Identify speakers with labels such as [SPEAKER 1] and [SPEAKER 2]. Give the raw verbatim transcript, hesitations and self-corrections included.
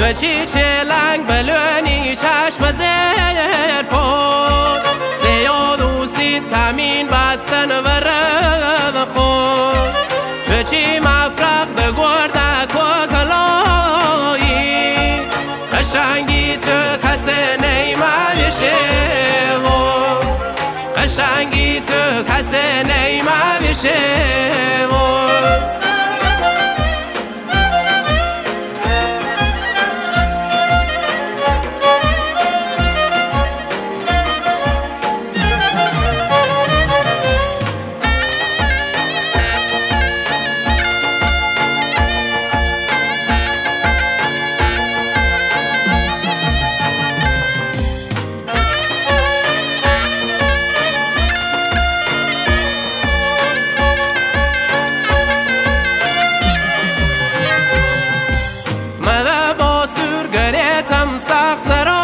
[SPEAKER 1] تو چی چلنگ بلونی چشم زیر پود سیاد و سید کمین بستن و رد خود تو چی مفرق بگردک و کلایی قشنگی تو کس نیمویشه قشنگی تو کس نیمویشه ساخ سر